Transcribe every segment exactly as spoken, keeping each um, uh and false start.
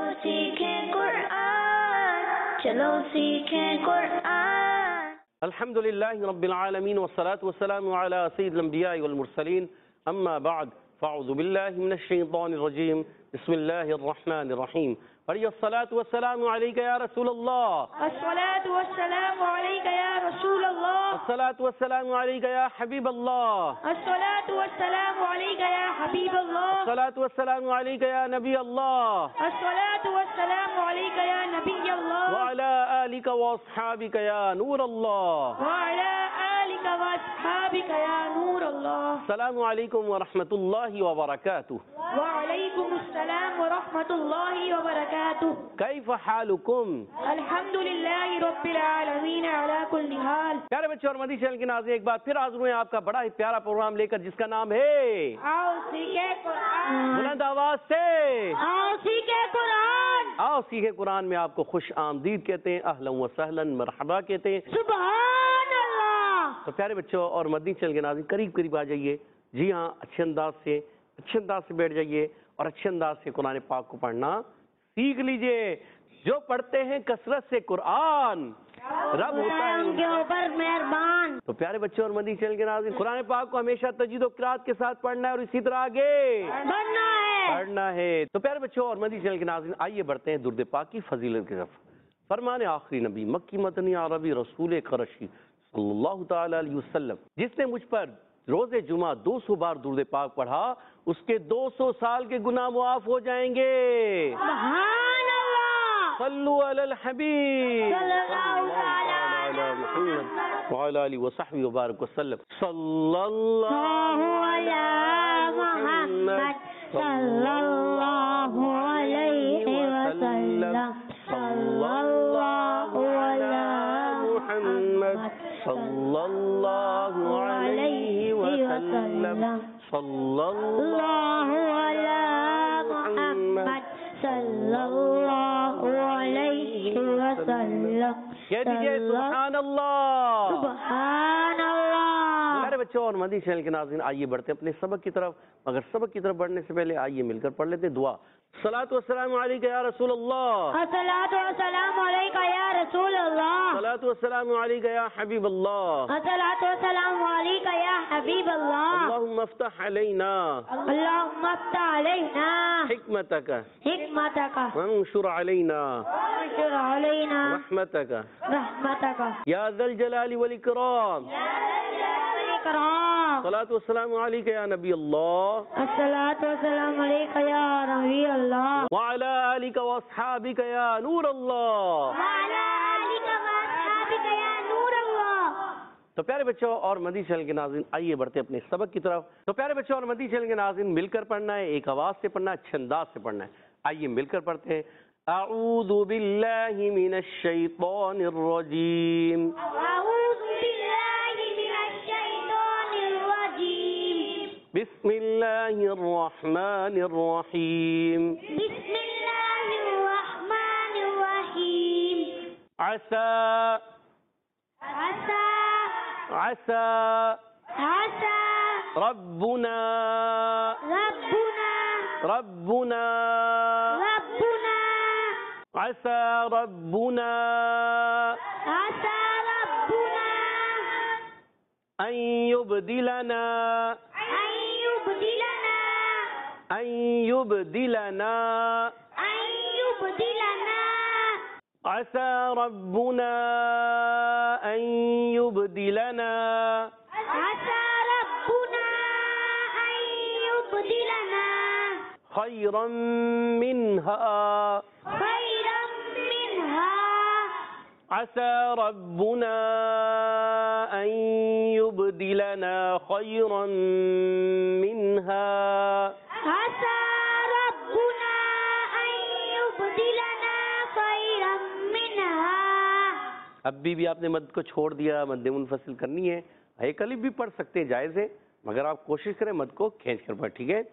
سیکھیں قرآن، چلو سیکھیں قرآن۔ الحمد للہ رب العالمین والصلاة والسلام علی سید الانبیاء والمرسلین، اما بعد فاعوذ باللہ من الشیطان الرجیم، بسم اللہ الرحمن الرحیم۔ پڑھیے الصلاة والسلام علیک یا رسول اللہ، الصلاة والسلام علیک یا رسول اللہ، الصلاة والسلام علیک یا حبیب اللہ، الصلاة والسلام علیک یا حبیب اللہ، الصلاة والسلام علیک یا نبی اللہ، الصلاة والسلام علیک یا نبی اللہ، وعلی آلک واصحابک یا نور اللہ، وعلی آلک واصحابک یا نور اللہ۔ السلام علیکم ورحمۃ اللہ وبرکاتہ۔ وعلیکم السلام ورحمۃ اللہ وبرکاتہ۔ کیف حالکم؟ الحمد للہ رب العالمین علی کل حال۔ پیارے بچے اور مدی چینل کے ناظرین، ایک بار پھر حاضر ہوئے ہیں آپ کا بڑا ہی پیارا پروگرام لے کر، جس کا نام ہے آؤ سیکھیں قرآن، بلند آواز سے آؤ سیکھیں قرآن۔ آؤ سیکھیں قرآن میں آپ کو خوش آمدید کہتے ہیں، اہلا و سہلا مرحبا کہتے ہیں۔ سبحان اللہ۔ تو پیارے بچوں اور مدنی چینل کے ناظرین، قریب قریب آ جائیے، جی ہاں، اچھے انداز سے اچھے انداز سے بیٹھ جائیے اور اچھے انداز سے قرآن پاک کو پڑھنا سیکھ لیجئے۔ جو پڑھتے ہیں کثرت سے قرآن، رب ہوتا ہے ان کے اوپر مہربان۔ تو پیارے بچوں اور مدنی چینل کے ناظرین، قرآن پاک کو ہمیشہ تجوید و قرات کے ساتھ پڑھنا ہے اور اسی طرح آگے بننا ہے، پڑھنا ہے۔ تو پیارے بچوں اور مدنی چینل کے ناظرین، آئیے بڑھتے ہیں درود پاک کی فضیلت کی طرف۔ فرمان آخری نبی مکی مدنی عربی رسول قرشی صلی اللہ تعالی علیہ وسلم، جس نے مجھ پر روز جمعہ دو سو بار درود پاک پڑھا، اس کے دو سو سال کے گناہ معاف ہو جائیں گے۔ سبحان اللہ۔ صلو علی الحبیب صلی اللہ علی محمد وعلی آلہ وصحبہ وبارک وسلم۔ صلی اللہ علی محمد صلی اللہ علیہ وسلم، صلی اللہ علی محمد صلی اللہ علیہ وسلم، صلی اللہ علی محمد صلی اللہ علیہ وسلم۔ کہہ دیجئے سبحان اللہ، سبحان اللہ۔ میرے بچوں اور مدنی چینل کے ناظرین، آئیے بڑھتے ہیں اپنے سبق کی طرف، مگر سبق کی طرف بڑھنے سے پہلے آئیے مل کر پڑھ لیتے ہیں دعا۔ الصلاۃ والسلام علیک یا رسول اللہ، الصلاۃ والسلام علیک یا رسول اللہ، الصلاۃ والسلام علیک یا حبیب اللہ، الصلاۃ والسلام علیک یا حبیب اللہ۔ اللہم افتح علینا اللہم افتح علینا حکمتک حکمتک وانشر علینا وانشر علینا رحمتک رحمتک یا ذا الجلال والاکرام۔ کرام۔ الصلاۃ والسلام علیک یا نبی اللہ، الصلاۃ والسلام علیک یا نبی اللہ، وعلی آلک واصحابک یا نور اللہ۔ وعلی آلک واصحابک یا نور اللہ۔ تو پیارے بچوں اور مدنی چینل کے ناظرین، آئیے بڑھتے ہیں اپنے سبق کی طرف۔ تو پیارے بچوں اور مدنی چینل کے ناظرین، مل کر پڑھنا ہے، ایک آواز سے پڑھنا ہے، اچھے انداز سے پڑھنا ہے۔ آئیے مل کر پڑھتے ہیں۔ اعوذ باللہ من الشیطان الرجیم، اعوذ باللہ من الشیطان الرجیم، بسم اللہ الرحمن الرحیم، بسم اللہ الرحمن الرحیم۔ عسى عسى عسى عسى ربنا ربنا ربنا ربنا عسى ربنا عسى ربنا أن يبدلنا أن يبدلنا أن يبدلنا أن يبدلنا عسى ربنا أن يبدلنا عسى ربنا أن يبدلنا خيرا منها خيرا منها عسى ربنا أن يبدلنا خيرا منها عسى ربنا أن يبدلنا خيرا منها۔ ابھی بھی آپ نے مد کو چھوڑ دیا، مد منفصل کرنی ہے، ایک الف بھی پڑھ سکتے ہیں، جائز ہے، مگر آپ کوشش کریں مد کو کھینچ کر پڑھ، ٹھیک ہے۔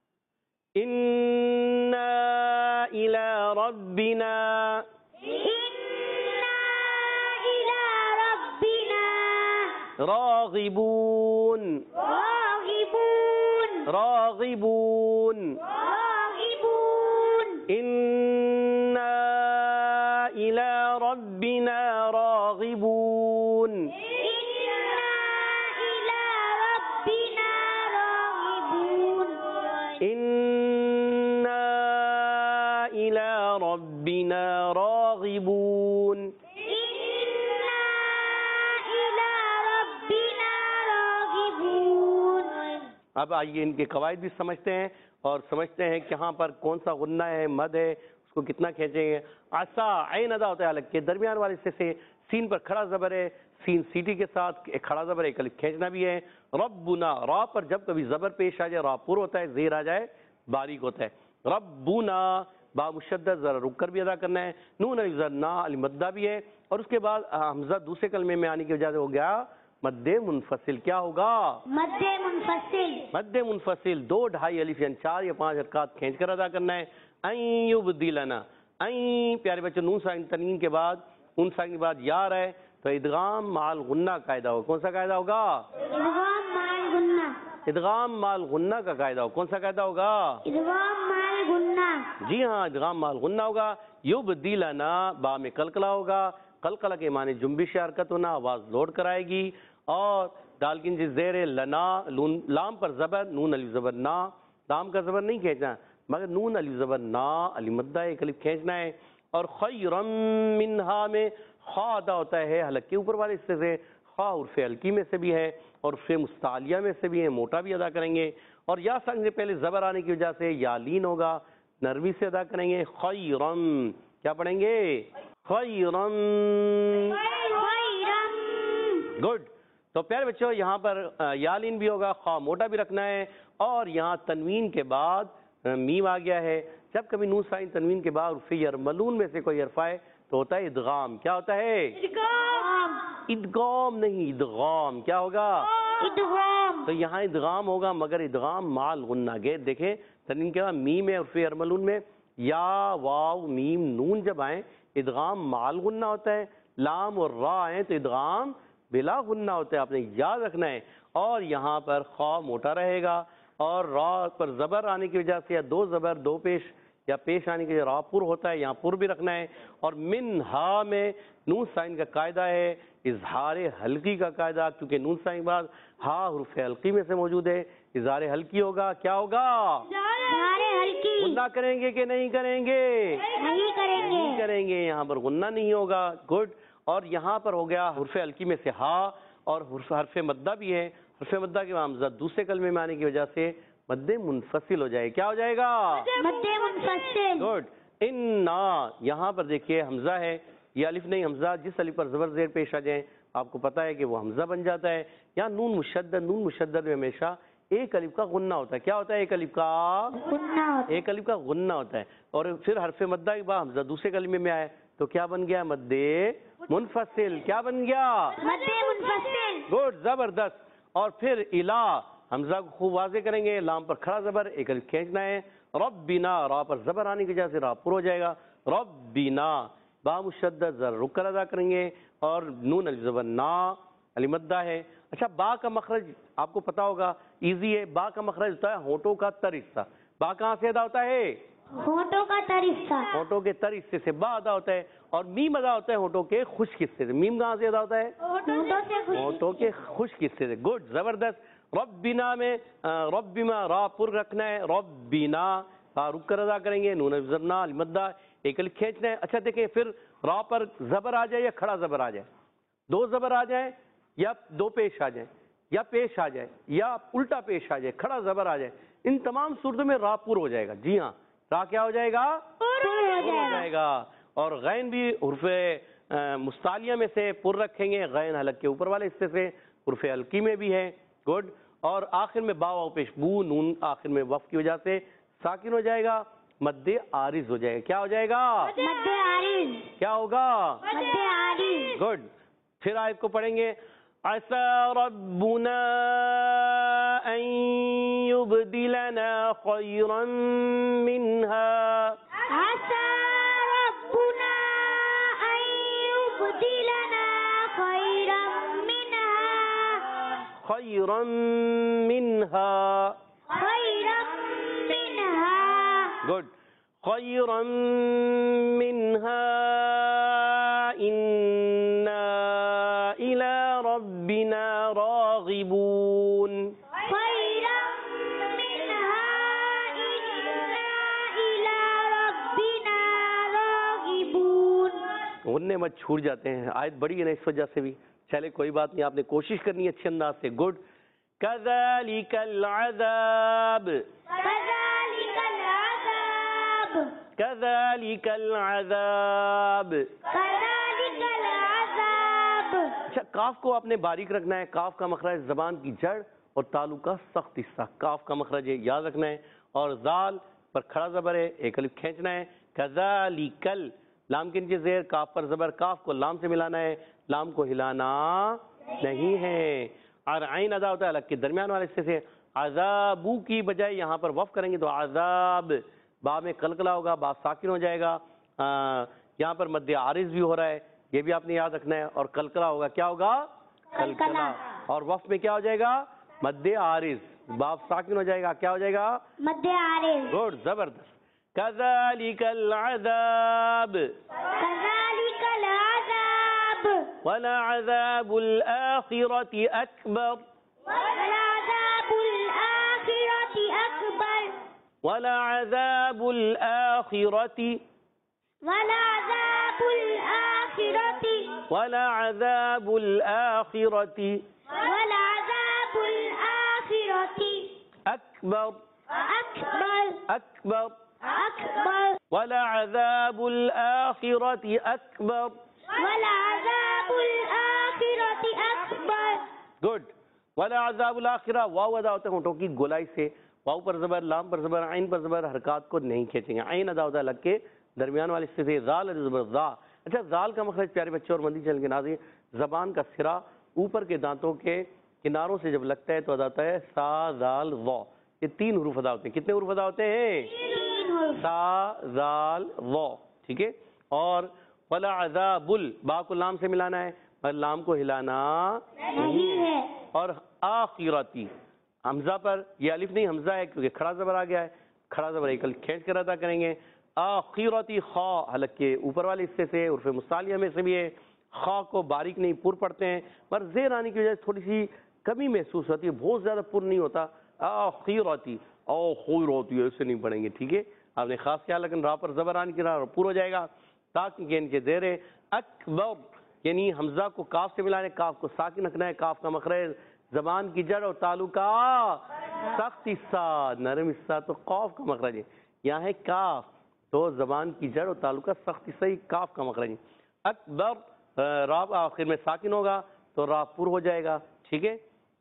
اِنَّا إِلَىٰ رَبِّنَا إِنَّا إِلَىٰ رَبِّنَا راغبون راغبون راغبون راغبون إِنَّا ربنا راغبون إنا إلى ربنا راغبون إنا إلى ربنا راغبون. اب آئیے ان کے قواعد بھی سمجھتے ہیں اور سمجھتے ہیں کہ یہاں پر کون سا غنہ ہے، مد ہے، اس کو کتنا کھینچیں گے. عصا عین ادا ہوتا ہے الگ کے درمیان والے حصے سے سین پر کھڑا زبر ہے، سین سیٹی کے ساتھ ایک کھڑا زبر ہے، ایک الف کھینچنا بھی ہے. ربنا را پر جب کبھی زبر پیش آ جائے، را پر ہوتا ہے، زیر آ جائے باریک ہوتا ہے. ربنا با مشدد ذرا رک کر بھی ادا کرنا ہے. نون الف زر نا علی مدہ بھی ہے. اور اس کے بعد حمزہ دوسرے کلمے میں آنے کی وجہ سے ہو گیا مد منفصل. کیا ہوگا؟ مد منفصل. مد منفصل. دو ڈھائی الف یعنی چار یا پانچ حرکات کھینچ کر ادا کرنا ہے. این یبدلنا، این پیارے بچے نون ساکن تنوین کے بعد ان ساکن کے بعد یا رہے تو ادغام مال غنہ قاعدہ ہوگا. کون سا قاعدہ ہوگا؟ ادغام مال غنہ. ادغام مال غنہ کا قاعدہ ہوگا. کون سا قاعدہ ہوگا؟ ادغام مال غنہ. جی ہاں، ادغام مال غنہ ہوگا. یبدلنا با میں قلقلہ ہوگا. قلقلہ کے معنی جنبش حرکت ہونا، آواز لوٹ کر آئے گی. اور دال کی نیچے زیر لنا، لام پر زبر، نون الف زبر نا، لام کا زبر نہیں کھینچنا مگر نون الف زبر نا علی مدہ ایک الف کھینچنا ہے. اور خیرم منہا میں خا ادا ہوتا ہے حلق کے اوپر والے حصے سے. خا عرف حلقی میں سے بھی ہے اور عرف مستعلیہ میں سے بھی ہے، موٹا بھی ادا کریں گے. اور یا سنگ سے پہلے زبر آنے کی وجہ سے یا لین ہوگا، نرمی سے ادا کریں گے. خیرم کیا پڑھیں گے؟ خیرم. گڈ. تو پیارے بچوں یہاں پر یا لین بھی ہوگا، خا موٹا بھی رکھنا ہے. اور یہاں تنوین کے بعد میم آ گیا ہے. جب کبھی نون ساکن تنوین کے بعد عرف یرملون میں سے کوئی حرف آئے تو ہوتا ہے ادغام. کیا ہوتا ہے؟ ادغام. ادغام نہیں، ادغام. کیا ہوگا؟ ادغام. تو یہاں ادغام ہوگا مگر ادغام مال غنہ گے. دیکھیں تنوین کے بعد میم ہے عرف یرملون میں، یا واو میم نون جب آئیں ادغام مال غنہ ہوتا ہے. لام اور را آئیں تو ادغام بلا غنہ ہوتا ہے. آپ نے یاد رکھنا ہے. اور یہاں پر خا موٹا رہے گا اور را پر زبر آنے کی وجہ سے یا دو زبر دو پیش یا پیش آنے کے لیے را پر ہوتا ہے، یہاں پر بھی رکھنا ہے. اور من ہا میں نون ساکن کا قاعدہ ہے اظہار حلقی کا قاعدہ، کیونکہ نون ساکن کے بعد ہا حرف حلقی میں سے موجود ہے، اظہار حلقی ہوگا. کیا ہوگا؟ اظہار حلقی. غنہ کریں گے کہ نہیں کریں گے؟ نہیں کریں گے. نہیں کریں گے. یہاں پر غنہ نہیں ہوگا. گڈ. اور یہاں پر ہو گیا حرف حلقی میں سے ہا اور حرف حرف مدہ بھی ہے. حرف مدہ کے حمزہ دوسرے کلمے میں آنے کی وجہ سے مد منفصل ہو جائے. کیا ہو جائے گا؟ مد منفصل. گڈ. انا یہاں پر دیکھیے حمزہ ہے، یہ الف نہیں حمزہ. جس الف پر زبر زیر پیش آ جائیں آپ کو پتا ہے کہ وہ حمزہ بن جاتا ہے. یہاں نون مشدد، نون مشدد میں ہمیشہ ایک الف کا غنہ ہوتا ہے. کیا ہوتا ہے؟ ایک الف کا غنہ. ایک الف کا غنہ ہوتا ہے. اور پھر حرف مدہ کے بعد حمزہ دوسرے کلمے میں آئے تو کیا بن گیا؟ مد منفصل. کیا بن گیا؟ مد منفصل. گڈ. زبردست. اور پھر الا حمزہ کو خوب واضح کریں گے. لام پر کھڑا زبر ایک الف کھینچنا ہے. ربنا را پر زبر آنے کی وجہ سے را پر ہو جائے گا. ربنا با مشدد ذرا رک کر ادا کریں گے. اور نون الف زبر نا علی مدہ ہے. اچھا با کا مخرج آپ کو پتا ہوگا ایزی ہے. با کا مخرج ہوتا ہے ہونٹوں کا تر حصہ. با کہاں سے ادا ہوتا ہے؟ ہونٹوں کا تر حصہ. ہونٹوں کے تر حصے سے با ادا ہوتا ہے. اور میم ادا ہوتا ہے ہونٹوں کے خشک حصے سے. میم کہاں سے ادا ہوتا ہے؟ ہونٹوں سے خوش. ہونٹوں کے خشک حصے سے. گڈ. زبردست. ربنا میں ربنا را پر رکھنا ہے. ربنا رک کر ادا کریں گے. نون الف زبر نا المدہ ایک الف کھینچنا ہے. اچھا دیکھیں پھر را پر زبر آ جائے یا کھڑا زبر آ جائے، دو زبر آ جائیں یا دو پیش آ جائیں یا پیش آ جائے یا الٹا پیش آ جائے، کھڑا زبر آ جائے، ان تمام صورتوں میں را پر ہو جائے گا. جی ہاں، را کیا ہو جائے گا؟ پر ہو جائے گا. اور غین بھی حرف مستعلیہ میں سے پر رکھیں گے. غین حلق کے اوپر والے حصے سے حرف حلقی میں بھی ہے. گڈ. اور آخر میں با واو پیش بو نون آخر میں وقف کی وجہ سے ساکن ہو جائے گا. مد عارض ہو جائے گا. کیا ہو جائے گا؟ مد عارض. کیا ہوگا؟ مد عارض. گڈ. پھر آیت کو پڑھیں گے. عسى ربنا ان يبدلنا خيرا منها. عسى ربنا ان يبدلنا خيرا منها. خيرا منها. خيرا منها. گڈ. خيرا منها غنے مت چھوٹ جاتے ہیں، آیت بڑی ہے نا اس وجہ سے بھی، چلے کوئی بات نہیں، آپ نے کوشش کرنی ہے اچھے انداز سے. گڈ. کذالک العذاب كذلك العذاب کذالک العذاب. كذلك العذاب. اچھا، کاف کو آپ نے باریک رکھنا ہے. کاف کا مخرج زبان کی جڑ اور تالو کا سخت حصہ، کاف کا مخرج ہے، یاد رکھنا ہے. اور زال پر کھڑا زبر ہے، ایک الف کھینچنا ہے. کذالک، لام کے نیچے زیر، کاف پر زبر، کاف کو لام سے ملانا ہے، لام کو ہلانا نہیں ہے. اور عین ادا ہوتا ہے الگ کے درمیان والے حصے سے. عذابو کی بجائے یہاں پر وف کریں گے تو عذاب، با میں قلقلہ ہوگا، با ساکن ہو جائے گا. یہاں پر مد عارض بھی ہو رہا ہے، یہ بھی آپ نے یاد رکھنا ہے. اور قلقلہ ہوگا، کیا ہوگا؟ قلقلہ. اور وف میں کیا ہو جائے گا؟ مد عارض، باب ساکن ہو جائے گا، کیا ہو جائے گا؟ مد عارض. گڈ، زبردست. کذالک العذاب كذلك العذاب ولعذاب الآخرة أكبر ولعذاب الآخرة أكبر ولعذاب الآخرة ولعذاب الآخرة ولعذاب الآخرة ولعذاب الآخرة أكبر أكبر أكبر أكبر ولعذاب الآخرة أكبر. ولعذاب الآخرة أكبر. گڈ. ولعذاب الآخرہ، واو ادا ہوتا ہے ہونٹوں کی گولائی سے، واو پر زبر، لام پر زبر، عین پر زبر، حرکات کو نہیں کھینچیں گے. عین ادا ہوتا ہے لگ کے درمیان والے حصے سے. ذال زبر ذا. اچھا، ذال کا مخرج پیارے بچوں اور مندی چل کے ناظرین، زبان کا سرا اوپر کے دانتوں کے کناروں سے جب لگتا ہے تو ادا ہوتا ہے سا ذال وا. یہ تین حروف ادا ہوتے ہیں. کتنے حروف ادا ہوتے ہیں؟ سا ذال وا. ٹھیک ہے. اور ولعذاب ال، با کو لام سے ملانا ہے اور لام کو ہلانا نہیں ہے. اور آخرتی، حمزہ پر یہ الف نہیں حمزہ ہے کیونکہ کھڑا زبر آ گیا ہے، کھڑا زبر ایک الف کھینچ کر ادا کریں گے. آخرتی، خا حلق کے اوپر والے حصے سے، عرف مصالحہ میں سے بھی ہے. خا کو باریک نہیں پر پڑھتے ہیں، پر زیر آنے کی وجہ سے تھوڑی سی کمی محسوس ہوتی ہے، بہت زیادہ پر نہیں ہوتا. آخرتی، آخرتی ایسے نہیں پڑھیں گے. ٹھیک ہے، آپ نے خاص خیال رکھنا. را پر زبر آنے کی را پر ہو جائے گا. تاکہ کے نیچے زیر ہے. اکبر، یعنی حمزہ کو کاف سے ملانے، کاف کو ساکن رکھنا ہے. کاف کا مخرج زبان کی جڑ اور تالو کا سخت حصہ، نرم حصہ تو قاف کا مخرج ہے. یہاں ہے کاف، تو زبان کی جڑ اور تالو کا سخت حصہ ہی کاف کا مخرج ہے. اکبر، را آخر میں ساکن ہوگا تو را پر ہو جائے گا. ٹھیک ہے.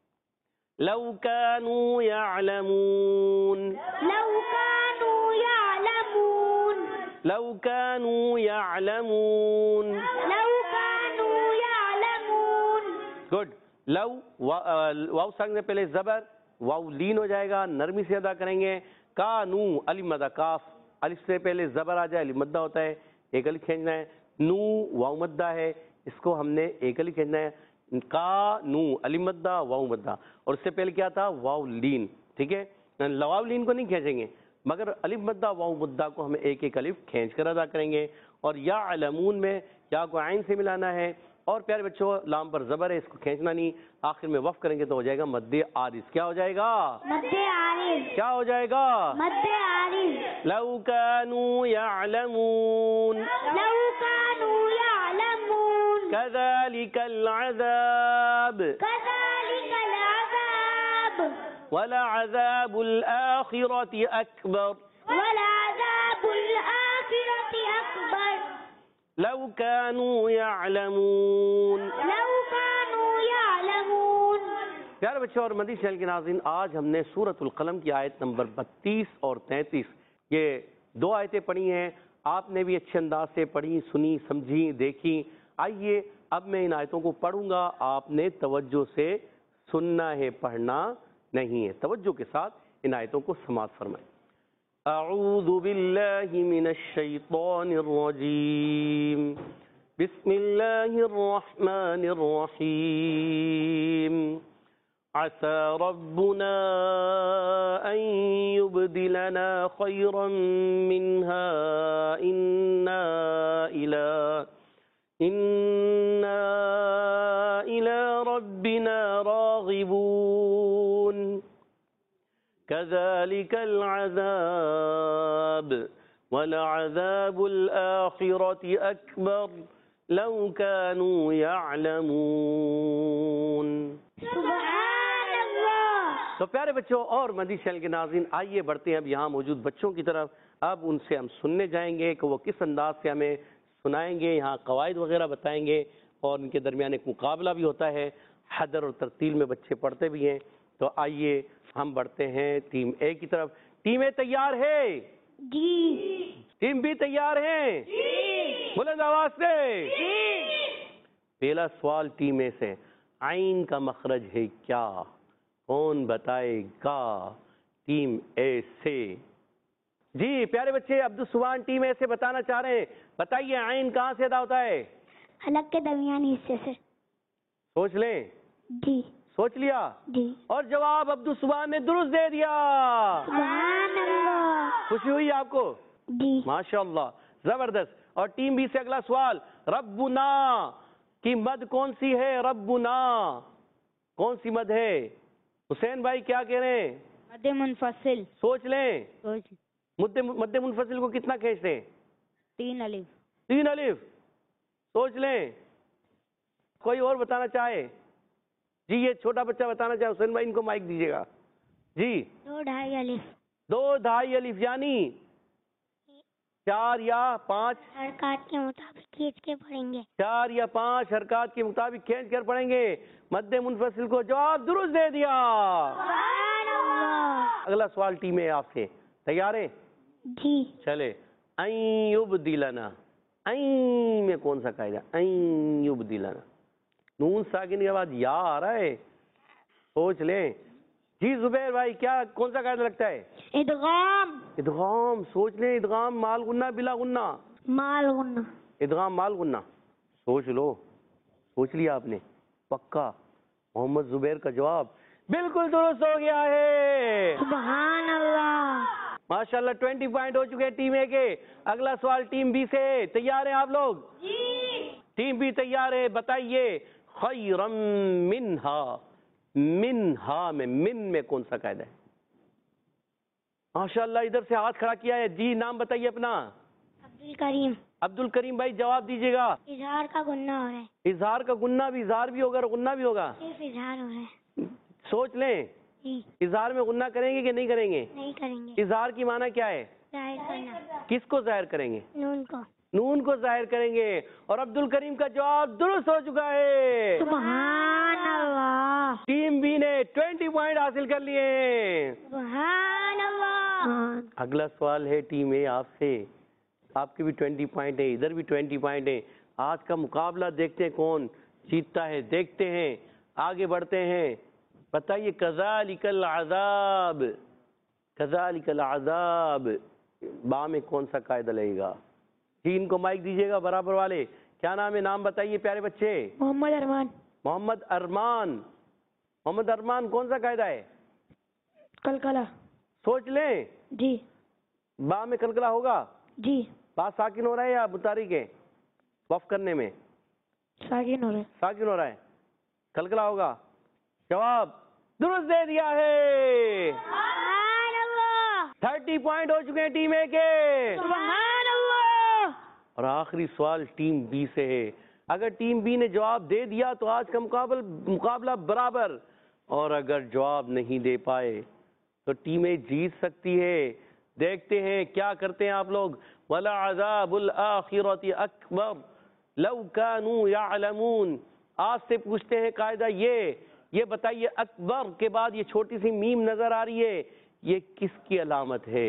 لو كانوا يعلمون لو كانوا يعلمون لو كانوا يعلمون لو كانوا يعلمون. گڈ. لو، واو سنگ سے پہلے زبر، واو لین ہو جائے گا، نرمی سے ادا کریں گے. کانو، الف مدہ، کاف الف سے پہلے زبر آ جائے، الف مدہ ہوتا ہے، ایک الف کھینچنا ہے. نو، واو مدہ ہے، اس کو ہم نے ایک الف کھینچنا ہے. کا نو، الف مدہ، واو مدہ. اور اس سے پہلے کیا تھا؟ واو لین. ٹھیک ہے، واو لین کو نہیں کھینچیں گے، مگر الف مدہ واو مدہ کو ہمیں ایک ایک الف کھینچ کر ادا کریں گے. اور یا علمون میں یا کو عین سے ملانا ہے. اور پیارے بچوں، لام پر زبر ہے، اس کو کھینچنا نہیں. آخر میں وف کریں گے تو ہو جائے گا مد عارض. کیا ہو جائے گا؟ مد عارض. کیا ہو جائے گا؟ مد عارض. لو كانوا يعلمون لو كانوا يعلمون كذلك العذاب كذلك العذاب ولعذاب الآخرة أكبر ولعذاب الآخرة أكبر لو كانوا يعلمون لو كانوا يعلمون. پیارے بچوں اور مدی چینل کے ناظرین، آج ہم نے سورۃ القلم کی آیت نمبر بتیس اور تینتیس یہ دو آیتیں پڑھی ہیں. آپ نے بھی اچھے انداز سے پڑھی، سنی، سمجھی، دیکھی. آئیے اب میں ان آیتوں کو پڑھوں گا، آپ نے توجہ سے سننا ہے، پڑھنا نہیں ہے. توجہ کے ساتھ ان آیتوں کو سماعت فرمائیں. اعوذ باللہ من الشیطان الرجیم بسم اللہ الرحمن الرحیم عسى ربنا أن يبدلنا خيرا منها إنا إلى إنا إلى ربنا راغبون كذلك العذاب ولعذاب الآخرة أكبر لو كانوا يعلمون. سبحان اللہ. تو پیارے بچوں اور مدنی چینل کے ناظرین، آئیے بڑھتے ہیں اب یہاں موجود بچوں کی طرف. اب ان سے ہم سننے جائیں گے کہ وہ کس انداز سے ہمیں سنائیں گے، یہاں قواعد وغیرہ بتائیں گے، اور ان کے درمیان ایک مقابلہ بھی ہوتا ہے. حدر اور ترتیل میں بچے پڑھتے بھی ہیں. تو آئیے ہم بڑھتے ہیں ٹیم اے کی طرف. ٹیم اے تیار ہے؟ جی. ٹیم بی تیار ہیں؟ بلند آواز سے. پہلا سوال ٹیم اے سے، عین کا مخرج ہے کیا؟ کون بتائے گا ٹیم اے سے؟ جی پیارے بچے، عبدالسبحان ٹیم اے سے بتانا چاہ رہے ہیں. بتائیے عین کہاں سے ادا ہوتا ہے؟ حلق کے درمیانی حصے سے. سوچ لیں. جی. سوچ لیا؟ جی. اور جواب عبدالسبحان نے درست دے دیا. سبحان اللہ. خوشی ہوئی آپ کو؟ جی. ماشاء اللہ، زبردست. اور ٹیم بی سے اگلا سوال، ربنا کی مد کون سی ہے؟ ربنا کون سی مد ہے؟ حسین بھائی کیا کہہ رہے ہیں؟ مد منفصل. سوچ لیں. سوچ. مد مد منفصل کو کتنا کھینچتے ہیں؟ تین الف. تین الف. سوچ لیں. کوئی اور بتانا چاہے؟ جی یہ چھوٹا بچہ بتانا چاہے، حسین بھائی ان کو مائک دیجیے گا. جی. دو ڈھائی الف. دو ڈھائی الف یعنی چار یا پانچ حرکات کے مطابق کھینچ کے پڑھیں گے. چار یا پانچ حرکات کے مطابق کھینچ کر پڑھیں گے. مد منفصل کو جواب درست دے دیا. سبحان اللہ. اگلا سوال ٹیم ہے آپ سے، تیار ہیں؟ جی. چلے. این یبدلنا، این میں کون سا قاعدہ؟ این یبدلنا، نون ساکن کے بعد یا آ رہا ہے. سوچ لیں. جی زبیر بھائی کیا کون سا قاعدہ لگتا ہے؟ ادغام. ادغام. سوچ لیں. ادغام مال غنہ بلا غنہ؟ مال غنہ. ادغام مال غنہ. سوچ لو. سوچ لیا آپ نے؟ پکا؟ محمد زبیر کا جواب بالکل درست ہو گیا ہے. سبحان اللہ. ماشاءاللہ ٹوینٹی پوائنٹ ہو چکے ہیں ٹیم اے کے. اگلا سوال ٹیم بی سے، تیار ہیں آپ لوگ؟ جی. ٹیم بی تیار ہے. بتائیے خیرم منہا، منہا میں من میں کون سا قاعدہ ہے؟ ماشاءاللہ ادھر سے ہاتھ کھڑا کیا ہے. جی نام بتائیے اپنا. عبد الکریم. عبد الکریم بھائی جواب دیجیے گا. اظہار کا گنہ ہو رہا ہے. اظہار کا گنہ بھی، اظہار بھی ہوگا اور غنہ بھی ہوگا. صرف اظہار ہو رہا ہے. سوچ لیں. جی. اظہار میں غنہ کریں گے کہ نہیں کریں گے؟ نہیں کریں گے. اظہار کی معنی کیا ہے؟ ظاہر کرنا. کس کو ظاہر کریں گے؟ نون کو. نون کو ظاہر کریں گے. اور عبد الکریم کا جواب درست ہو چکا ہے. سبحان اللہ. ٹیم بی نے ٹوینٹی پوائنٹ حاصل کر لیے ہیں. سبحان اللہ. اگلا سوال ہے ٹیم اے آپ سے. آپ کے بھی ٹوینٹی پوائنٹ ہے، ادھر بھی ٹوینٹی پوائنٹ ہے. آج کا مقابلہ دیکھتے ہیں کون جیتتا ہے. دیکھتے ہیں، آگے بڑھتے ہیں. بتائیے کذالک العذاب، کذالک العذاب با میں کون سا قاعدہ لگے گا؟ جی ان کو مائک دیجیے گا برابر والے. کیا نام ہے؟ نام بتائیے پیارے بچے. محمد ارمان. محمد ارمان. محمد ارمان کون سا قاعدہ ہے؟ کلکلا. سوچ لیں. جی. با میں کلکلا ہوگا؟ جی. با ساکن ہو رہا ہے یا متحرک ہے؟ وقف کرنے میں ساکن ہو رہا ہے. ساکن ہو رہا ہے. کلکلا ہوگا. جواب درست دے دیا ہے. سبحان اللہ. تھرٹی پوائنٹ ہو چکے ہیں ٹیم اے کے. سبحان اللہ. اور آخری سوال ٹیم بی سے ہے. اگر ٹیم بی نے جواب دے دیا تو آج کا مقابل مقابلہ برابر، اور اگر جواب نہیں دے پائے تو ٹیم اے جیت سکتی ہے. دیکھتے ہیں کیا کرتے ہیں آپ لوگ. وَلَعَذَابُ الْآخِرَةِ أَكْبَرُ لَوْ كَانُوا يَعْلَمُونَ. آج سے پوچھتے ہیں قاعدہ یہ یہ بتائیے اکبر کے بعد یہ چھوٹی سی میم نظر آ رہی ہے، یہ کس کی علامت ہے؟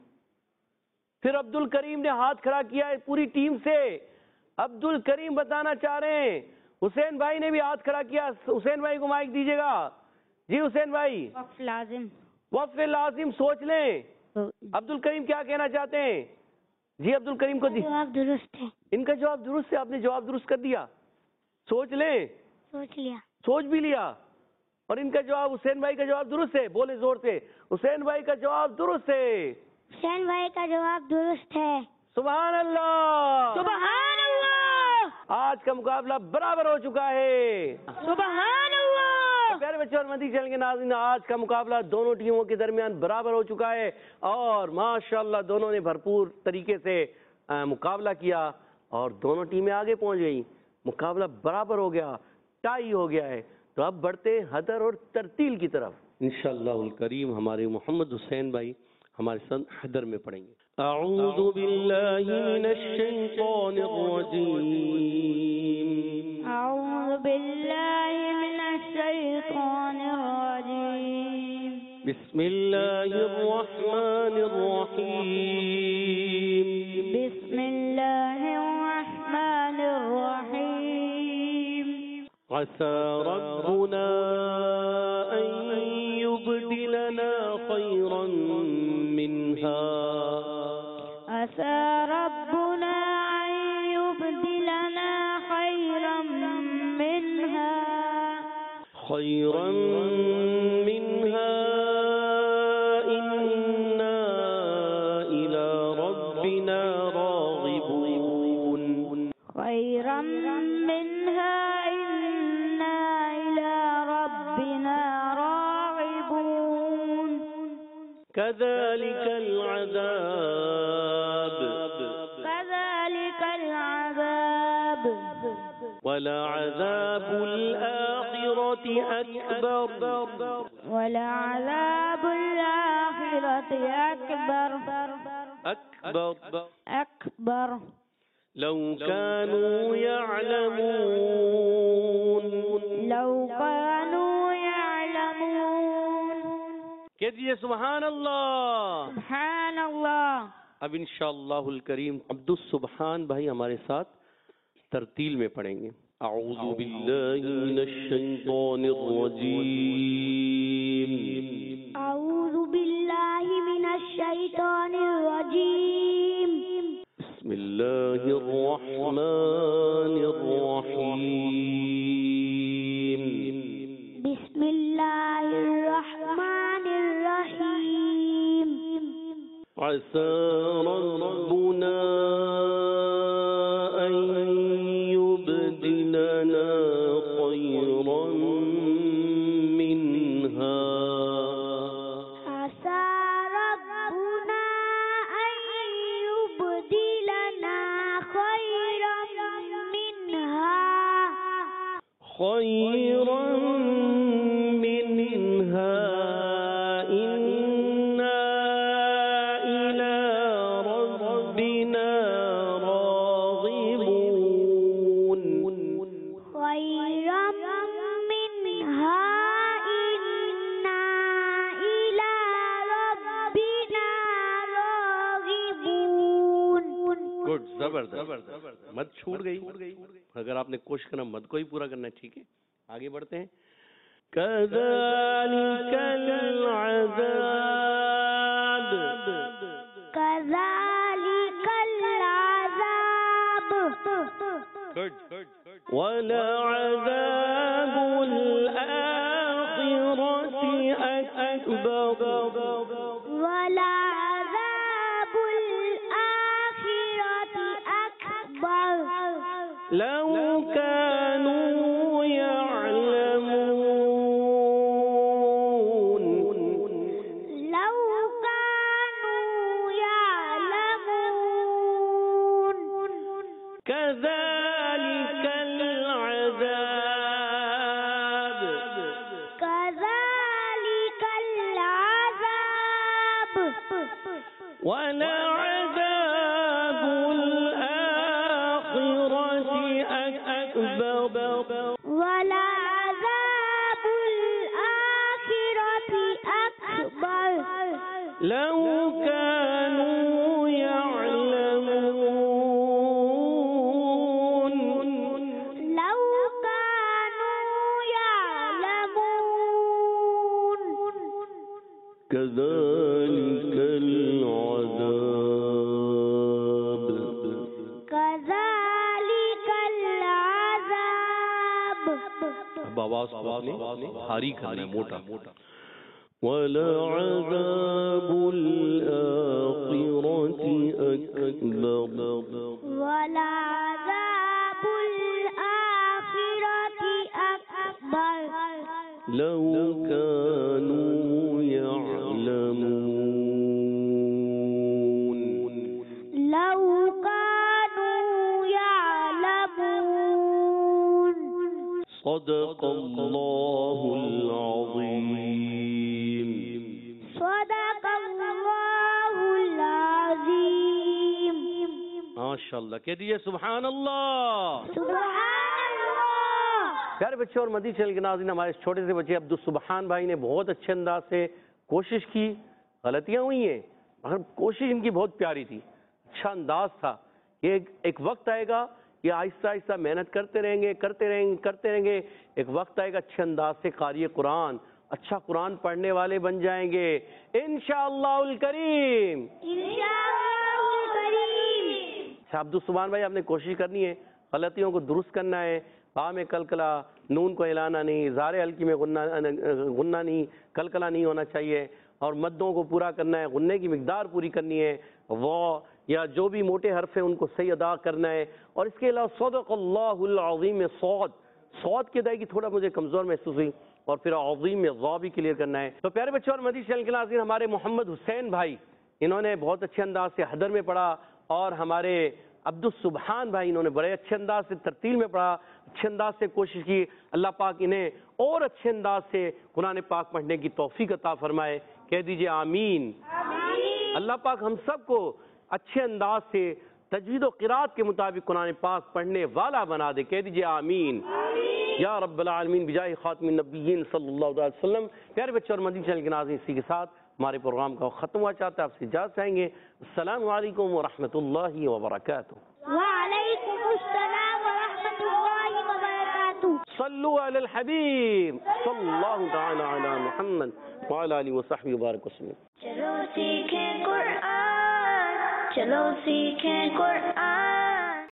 پھر عبد الکریم نے ہاتھ کھڑا کیا ہے پوری ٹیم سے. عبد الکریم بتانا چاہ رہے ہیں. حسین بھائی نے بھی ہاتھ کھڑا کیا. حسین بھائی کو مائک دیجیے گا. جی حسین بھائی. وقف لازم. وقف لازم. سوچ لیں. عبد الکریم کیا کہنا چاہتے ہیں؟ جی عبد الکریم کو دی. جواب درست ہے. ان کا جواب درست ہے. آپ نے جواب درست کر دیا. سوچ لیں. سوچ لیا. سوچ بھی لیا. اور ان کا جواب حسین بھائی کا جواب درست ہے. بولے زور سے. حسین بھائی کا جواب درست ہے. حسین بھائی کا جواب درست ہے. سبحان اللہ. سبحان اللہ. آج کا مقابلہ برابر ہو چکا ہے. سبحان اللہ. پیارے بچے اور مدنی چینل کے ناظرین، آج کا مقابلہ دونوں ٹیموں کے درمیان برابر ہو چکا ہے، اور ماشاءاللہ دونوں نے بھرپور طریقے سے مقابلہ کیا اور دونوں ٹیمیں آگے پہنچ گئیں، مقابلہ برابر ہو گیا، ٹائی ہو گیا ہے. تو اب بڑھتے ہیں حدر اور ترتیل کی طرف. انشاءاللہ الکریم ہمارے محمد حسین بھائی ہمارے ساتھ حدر میں پڑھیں گے. اعوذ باللہ من الشیطان الرجیم. أعوذ بالله من الشيطان الرجيم. بسم اللہ الرحمن الرحیم. بسم الله الرحمن الرحيم. عسى ربنا أن يبدلنا خيرا منها. عسى ربنا أن يبدلنا خيرا منها. خيرا منها إنا إلى ربنا راغبون. خيرا منها إنا إلى ربنا راغبون. كذلك العذاب كذلك العذاب ولعذاب الآخرة أكبر. ولعذاب الآخرة أكبر أكبر أكبر لو كانوا يعلمون. لو كانوا يعلمون. کہیے سبحان اللہ. سبحان اللہ. اب انشاءاللہ الکریم عبد السبحان بھائی ہمارے ساتھ ترتیل میں پڑھیں گے. اعوذ باللہ من الشیطان الرجیم. أعوذ بالله من الشيطان الرجيم. بسم اللہ الرحمن الرحیم. بسم الله الرحمن الرحيم. عسى ربنا أن يبدلنا خيرا منها. عسى ربنا أن يبدلنا خيرا منها. خيرا منها إنا إلى ربنا راغبون. خيرا منها إنا إلى ربنا راغبون. گڈ، زبردست. مد چھوٹ گئی. اگر آپ نے کوشش کرنا مد کو ہی پورا کرنا ہے. ٹھیک ہے، آگے بڑھتے ہیں. كذلك العذاب. كذلك العذاب. ولعذاب الآخرة أكبر. ولعذاب الآخرة أكبر. لو كانوا يعلمون. لو كانوا يعلمون. كذلك العذاب. كذلك العذاب. ولعذاب الآخرة أكبر. ولعذاب الآخرة أكبر. لو كانوا يعلمون. لو كانوا يعلمون. كذلك العذاب. كذلك العذاب. اب آواز کو آپ نے بھاری کرنا ہے، موٹا. وَلَعَذَابُ الْآخِرَةِ أَكْبَرُ. ولعذاب الآخرة أكبر. لو كانوا يعلمون. لو كانوا يعلمون. صدق اللہ العظیم. صدق اللہ العظیم. ماشاء اللہ. کہہ دیجیے سبحان اللہ. سبحان اللہ. پیارے بچے اور مدنی چینل کے ناظرین، ہمارے اس چھوٹے سے بچے عبدالسبحان بھائی نے بہت اچھے انداز سے کوشش کی. غلطیاں ہوئی ہیں مگر کوشش ان کی بہت پیاری تھی. اچھا انداز تھا. یہ ایک وقت آئے گا، یہ آہستہ آہستہ محنت کرتے رہیں گے کرتے رہیں گے کرتے رہیں گے ایک وقت آئے گا اچھے انداز سے قاری قرآن، اچھا قرآن پڑھنے والے بن جائیں گے انشاءاللہ الکریم. انشاءاللہ الکریم. اچھا عبدالسبحان بھائی، آپ نے کوشش کرنی ہے، غلطیوں کو درست کرنا ہے. با میں کلکلا، نون کو ہلانا نہیں، زار ہلکی میں غنہ غنہ نہیں، کلکلا نہیں ہونا چاہیے، اور مدوں کو پورا کرنا ہے، غنے کی مقدار پوری کرنی ہے، وہ یا جو بھی موٹے حرف ہیں ان کو صحیح ادا کرنا ہے. اور اس کے علاوہ صدق اللہ العظیم میں صوت صوت کی ادائیگی تھوڑا مجھے کمزور محسوس ہوئی، اور پھر عظیم میں ضا بھی کلیئر کرنا ہے. تو پیارے بچوں اور مدنی چینل کے ناظرین، ہمارے محمد حسین بھائی انہوں نے بہت اچھے انداز سے حدر میں پڑھا، اور ہمارے عبدالسبحان بھائی انہوں نے بڑے اچھے انداز سے ترتیل میں پڑھا، اچھے انداز سے کوشش کی. اللہ پاک انہیں اور اچھے انداز سے قرآن پاک پڑھنے کی توفیق عطا فرمائے. کہہ دیجئے آمین. اللہ پاک ہم سب کو اچھے انداز سے تجوید و قرات کے مطابق قرآن پاک پڑھنے والا بنا دے. کہہ دیجئے آمین یا رب العالمین بجاہ خاتم النبیین صلی اللہ علیہ وسلم. پیارے بچے اور مدنی چینل کے ناظرین، اسی کے ساتھ ہمارے پروگرام کا ختم ہوا چاہتا ہے. آپ سے اجازت چاہیں گے. السلام علیکم ورحمۃ اللہ وبرکاتہ. وعلیکم السلام ورحمۃ اللہ وبرکاتہ. صلو علی الحبیب صلی اللہ تعالی علی محمد وعلی آلہ وصحبہ وبارک وسلم. چلو سیکھیں قرآن، چلو سیکھیں قرآن.